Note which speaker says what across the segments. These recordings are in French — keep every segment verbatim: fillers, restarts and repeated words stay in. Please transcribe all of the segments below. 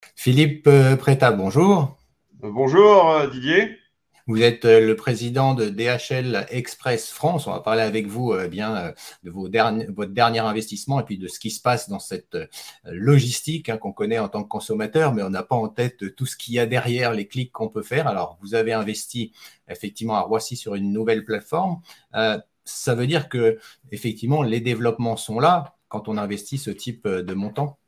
Speaker 1: Philippe euh, Prétat, bonjour.
Speaker 2: Euh, Bonjour euh, Didier.
Speaker 1: Vous êtes euh, le président de D H L Express France. On va parler avec vous euh, bien euh, de vos derni- votre dernier investissement et puis de ce qui se passe dans cette euh, logistique hein, qu'on connaît en tant que consommateur, mais on n'a pas en tête tout ce qu'il y a derrière les clics qu'on peut faire. Alors, vous avez investi effectivement à Roissy sur une nouvelle plateforme. Euh, ça veut dire que effectivement les développements sont là quand on investit ce type euh, de montant.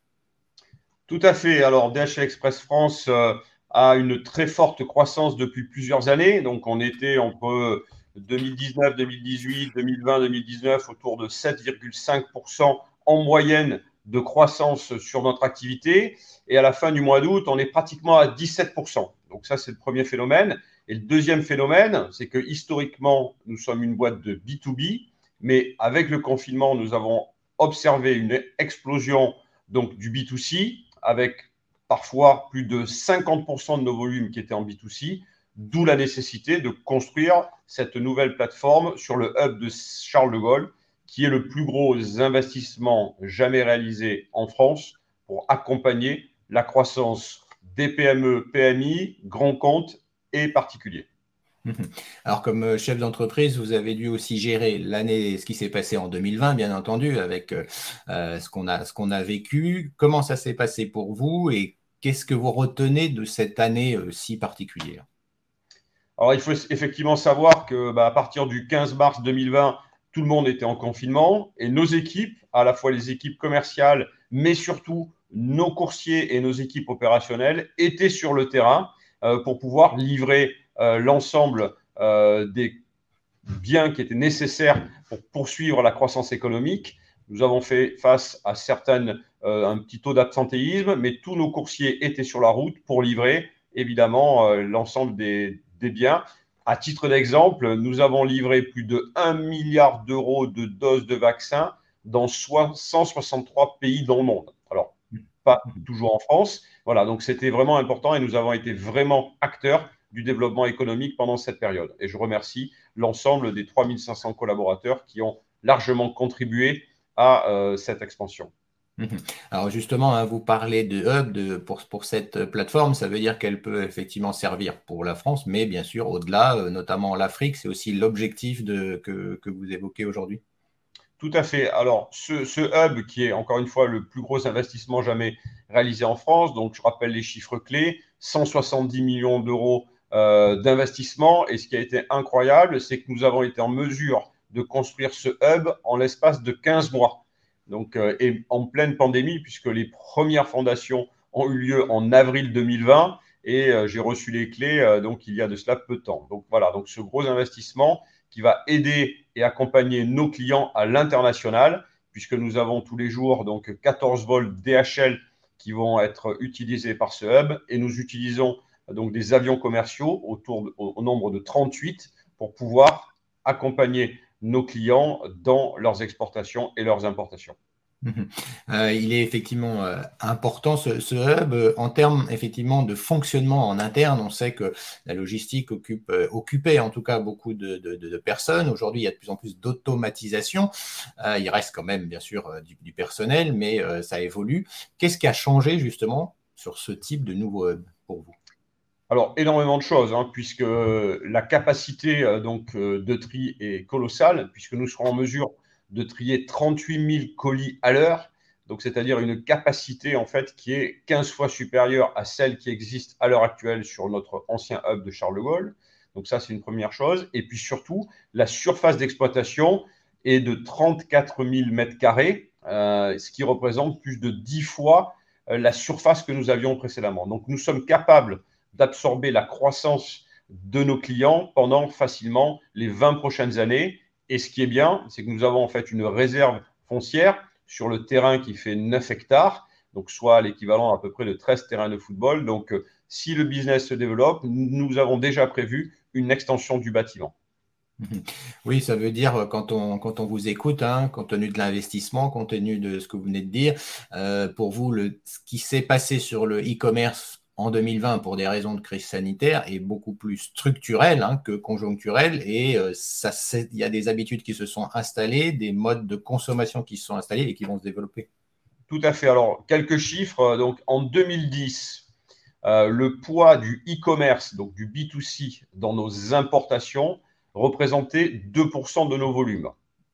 Speaker 2: Tout à fait. Alors D H L Express France euh, a une très forte croissance depuis plusieurs années. Donc on était entre deux mille dix-neuf, deux mille dix-huit, deux mille vingt, deux mille dix-neuf autour de sept virgule cinq pour cent en moyenne de croissance sur notre activité. Et à la fin du mois d'août, on est pratiquement à dix-sept pour cent. Donc ça, c'est le premier phénomène. Et le deuxième phénomène, c'est que historiquement, nous sommes une boîte de B deux B, mais avec le confinement, nous avons observé une explosion donc du B deux C avec parfois plus de cinquante pour cent de nos volumes qui étaient en B deux C, d'où la nécessité de construire cette nouvelle plateforme sur le hub de Charles de Gaulle, qui est le plus gros investissement jamais réalisé en France pour accompagner la croissance des P M E, P M I, grands comptes et particuliers.
Speaker 1: Alors, comme euh, chef d'entreprise, vous avez dû aussi gérer l'année, ce qui s'est passé en deux mille vingt, bien entendu, avec euh, euh, ce qu'on a, ce qu'on a vécu. Comment ça s'est passé pour vous et qu'est-ce que vous retenez de cette année euh, si particulière?
Speaker 2: Alors, il faut effectivement savoir que bah, à partir du quinze mars deux mille vingt, tout le monde était en confinement et nos équipes, à la fois les équipes commerciales, mais surtout nos coursiers et nos équipes opérationnelles, étaient sur le terrain euh, pour pouvoir livrer euh, l'ensemble euh, des biens qui étaient nécessaires pour poursuivre la croissance économique. Nous avons fait face à certaines, euh, un petit taux d'absentéisme, mais tous nos coursiers étaient sur la route pour livrer évidemment euh, l'ensemble des, des biens. À titre d'exemple, nous avons livré plus de un milliard d'euros de doses de vaccins dans cent soixante-trois pays dans le monde. Alors, pas toujours en France. Voilà, donc c'était vraiment important et nous avons été vraiment acteurs du développement économique pendant cette période. Et je remercie l'ensemble des trois mille cinq cents collaborateurs qui ont largement contribué à euh, cette expansion.
Speaker 1: Mhm. Alors justement, hein, vous parlez de hub de, pour, pour cette plateforme, ça veut dire qu'elle peut effectivement servir pour la France, mais bien sûr au-delà, euh, notamment l'Afrique, c'est aussi l'objectif de, que, que vous évoquez aujourd'hui.
Speaker 2: Tout à fait. Alors, ce, ce, hub qui est encore une fois le plus gros investissement jamais réalisé en France, donc je rappelle les chiffres clés, cent soixante-dix millions d'euros euh, d'investissement. Et ce qui a été incroyable, c'est que nous avons été en mesure de construire ce hub en l'espace de quinze mois. Donc, euh, et en pleine pandémie, puisque les premières fondations ont eu lieu en avril deux mille vingt et euh, j'ai reçu les clés euh, donc il y a de cela peu de temps. Donc voilà, donc ce gros investissement qui va aider et accompagner nos clients à l'international, puisque nous avons tous les jours donc quatorze vols D H L qui vont être utilisés par ce hub et nous utilisons donc des avions commerciaux autour de, au, au nombre de trente-huit pour pouvoir accompagner nos clients dans leurs exportations et leurs importations.
Speaker 1: Mhm. Euh, il est effectivement euh, important ce, ce hub euh, en termes effectivement de fonctionnement en interne. On sait que la logistique occupe, euh, occupait en tout cas beaucoup de, de, de personnes. Aujourd'hui, il y a de plus en plus d'automatisation. Euh, il reste quand même bien sûr euh, du, du, personnel, mais euh, ça évolue. Qu'est-ce qui a changé justement sur ce type de nouveau hub pour vous?
Speaker 2: Alors, énormément de choses, hein, puisque la capacité euh, donc, euh, de tri est colossale, puisque nous serons en mesure de trier trente-huit mille colis à l'heure, donc c'est-à-dire une capacité en fait qui est quinze fois supérieure à celle qui existe à l'heure actuelle sur notre ancien hub de Charles de Gaulle. Donc ça, c'est une première chose. Et puis surtout, la surface d'exploitation est de trente-quatre mille mètres carrés, euh, ce qui représente plus de dix fois euh, la surface que nous avions précédemment. Donc nous sommes capables d'absorber la croissance de nos clients pendant facilement les vingt prochaines années. Et ce qui est bien, c'est que nous avons en fait une réserve foncière sur le terrain qui fait neuf hectares, donc soit l'équivalent à peu près de treize terrains de football. Donc, euh, si le business se développe, nous avons déjà prévu une extension du bâtiment.
Speaker 1: Oui, ça veut dire quand on, quand on vous écoute, hein, compte tenu de l'investissement, compte tenu de ce que vous venez de dire, euh, pour vous, le, ce qui s'est passé sur le e-commerce en deux mille vingt pour des raisons de crise sanitaire est beaucoup plus structurel hein, que conjoncturel et euh, ça, il y a des habitudes qui se sont installées, des modes de consommation qui se sont installés et qui vont se développer.
Speaker 2: Tout à fait. Alors, quelques chiffres. Donc, en deux mille dix, euh, le poids du e-commerce, donc du B deux C dans nos importations, représentait deux pour cent de nos volumes.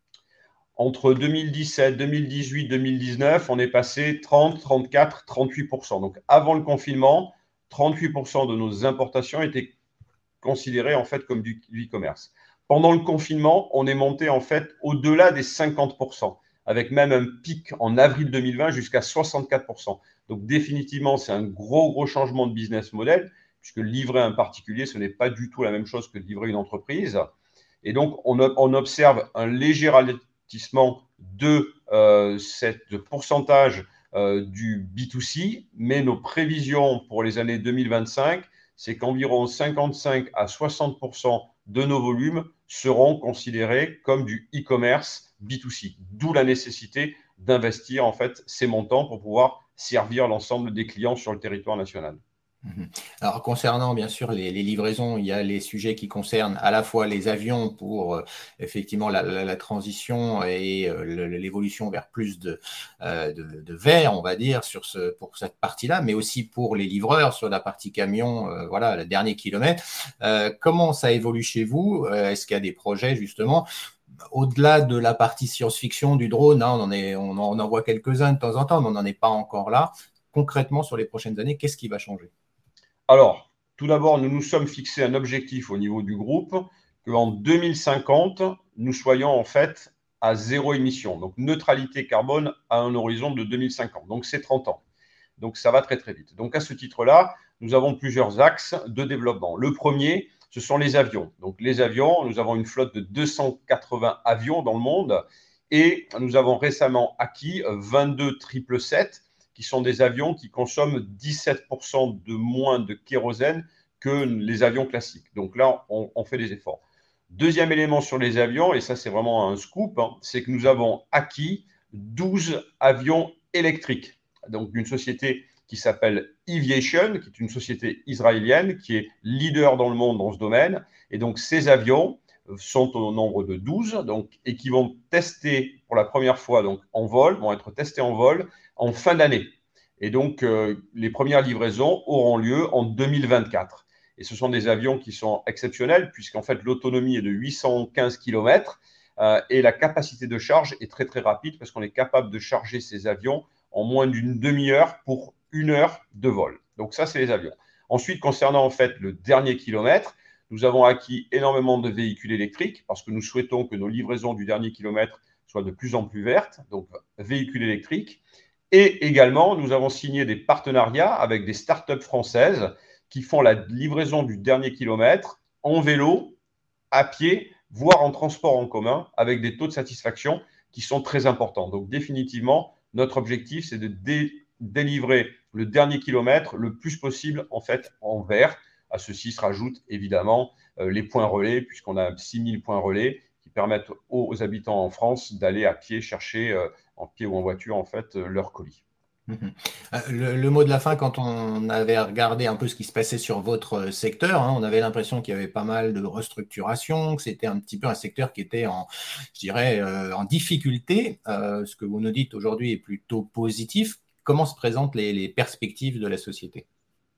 Speaker 2: Entre deux mille dix-sept, deux mille dix-huit, deux mille dix-neuf, on est passé trente, trente-quatre, trente-huit pour cent. Donc avant le confinement, trente-huit pour cent de nos importations étaient considérées en fait comme du e-commerce. Pendant le confinement, on est monté en fait au-delà des cinquante pour cent, avec même un pic en avril deux mille vingt jusqu'à soixante-quatre pour cent. Donc définitivement, c'est un gros, gros changement de business model, puisque livrer un particulier, ce n'est pas du tout la même chose que livrer une entreprise. Et donc, on, on observe un léger ralentissement de euh, cette pourcentage euh, du B deux C, mais nos prévisions pour les années deux mille vingt-cinq, c'est qu'environ cinquante-cinq à soixante pour cent de nos volumes seront considérés comme du e-commerce B deux C, d'où la nécessité d'investir en fait ces montants pour pouvoir servir l'ensemble des clients sur le territoire national.
Speaker 1: Alors, concernant bien sûr les, les livraisons, il y a les sujets qui concernent à la fois les avions pour euh, effectivement la, la, la transition et euh, l'évolution vers plus de, euh, de, de verre, on va dire, sur ce, pour cette partie-là, mais aussi pour les livreurs sur la partie camion, euh, voilà, le dernier kilomètre. Euh, comment ça évolue chez vous? euh, Est-ce qu'il y a des projets justement au-delà de la partie science-fiction du drone, hein, on, en est, on, en, on en voit quelques-uns de temps en temps, mais on n'en est pas encore là. Concrètement, sur les prochaines années, qu'est-ce qui va changer?
Speaker 2: Alors, tout d'abord, nous nous sommes fixé un objectif au niveau du groupe qu'en deux mille cinquante, nous soyons en fait à zéro émission, donc neutralité carbone à un horizon de deux mille cinquante. Donc, c'est trente ans. Donc, ça va très, très vite. Donc, à ce titre-là, nous avons plusieurs axes de développement. Le premier, ce sont les avions. Donc, les avions, nous avons une flotte de deux cent quatre-vingts avions dans le monde et nous avons récemment acquis vingt-deux sept cent soixante-dix-sept qui sont des avions qui consomment dix-sept pour cent de moins de kérosène que les avions classiques. Donc là, on, on fait des efforts. Deuxième élément sur les avions, et ça c'est vraiment un scoop, hein, c'est que nous avons acquis douze avions électriques, donc d'une société qui s'appelle Eviation, qui est une société israélienne qui est leader dans le monde dans ce domaine. Et donc ces avions sont au nombre de douze donc, et qui vont tester pour la première fois donc, en vol, vont être testés en vol en fin d'année. Et donc, euh, les premières livraisons auront lieu en deux mille vingt-quatre. Et ce sont des avions qui sont exceptionnels puisqu'en fait, l'autonomie est de huit cent quinze kilomètres euh, et la capacité de charge est très, très rapide parce qu'on est capable de charger ces avions en moins d'une demi-heure pour une heure de vol. Donc, ça, c'est les avions. Ensuite, concernant en fait le dernier kilomètre, nous avons acquis énormément de véhicules électriques parce que nous souhaitons que nos livraisons du dernier kilomètre soient de plus en plus vertes, donc véhicules électriques. Et également, nous avons signé des partenariats avec des startups françaises qui font la livraison du dernier kilomètre en vélo, à pied, voire en transport en commun, avec des taux de satisfaction qui sont très importants. Donc définitivement, notre objectif, c'est de dé- délivrer le dernier kilomètre le plus possible en fait en vert. À ceci se rajoutent évidemment euh, les points relais, puisqu'on a six mille points relais qui permettent aux, aux habitants en France d'aller à pied chercher, euh, en pied ou en voiture, en fait, euh, leur colis.
Speaker 1: Mhm. Le, le mot de la fin, quand on avait regardé un peu ce qui se passait sur votre secteur, hein, on avait l'impression qu'il y avait pas mal de restructuration, que c'était un petit peu un secteur qui était en, je dirais, euh, en difficulté. Euh, ce que vous nous dites aujourd'hui est plutôt positif. Comment se présentent les, les perspectives de la société?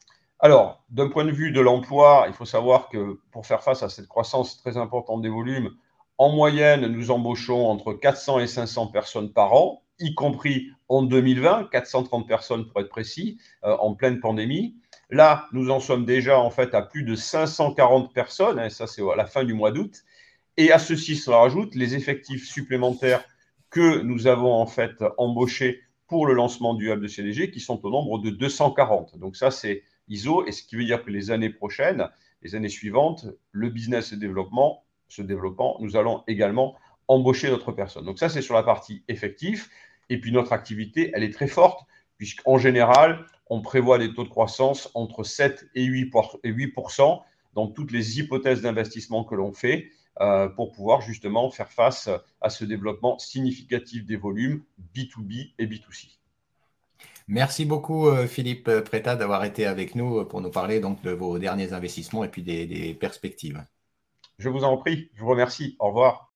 Speaker 2: Alors, d'un point de vue de l'emploi, il faut savoir que pour faire face à cette croissance très importante des volumes, en moyenne, nous embauchons entre quatre cents et cinq cents personnes par an, y compris en deux mille vingt, quatre cent trente personnes pour être précis, euh, en pleine pandémie. Là, nous en sommes déjà en fait à plus de cinq cent quarante personnes, hein, ça c'est à la fin du mois d'août. Et à ceci se rajoutent les effectifs supplémentaires que nous avons en fait embauchés pour le lancement du hub de C D G, qui sont au nombre de deux cent quarante. Donc ça, c'est I S O, et ce qui veut dire que les années prochaines, les années suivantes, le business et développement, se développant, nous allons également embaucher d'autres personnes. Donc ça, c'est sur la partie effectif. Et puis notre activité, elle est très forte, puisqu'en général, on prévoit des taux de croissance entre sept et huit pour cent dans toutes les hypothèses d'investissement que l'on fait euh, pour pouvoir justement faire face à ce développement significatif des volumes B deux B et B deux C.
Speaker 1: Merci beaucoup, euh, Philippe Prétat, d'avoir été avec nous pour nous parler donc de vos derniers investissements et puis des, des perspectives.
Speaker 2: Je vous en prie, je vous remercie. Au revoir.